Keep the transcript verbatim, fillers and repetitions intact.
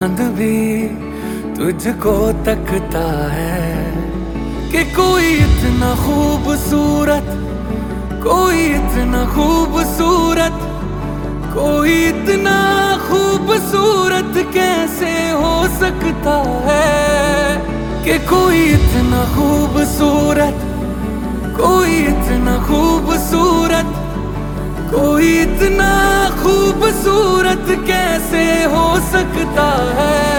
चांद भी तुझको तकता है कि कोई इतना खूबसूरत, कोई इतना खूबसूरत, कोई इतना खूबसूरत कैसे हो सकता है कि कोई इतना खूबसूरत, कोई इतना खूबसूरत, कोई इतना खूबसूरत कैसे हो सकता है।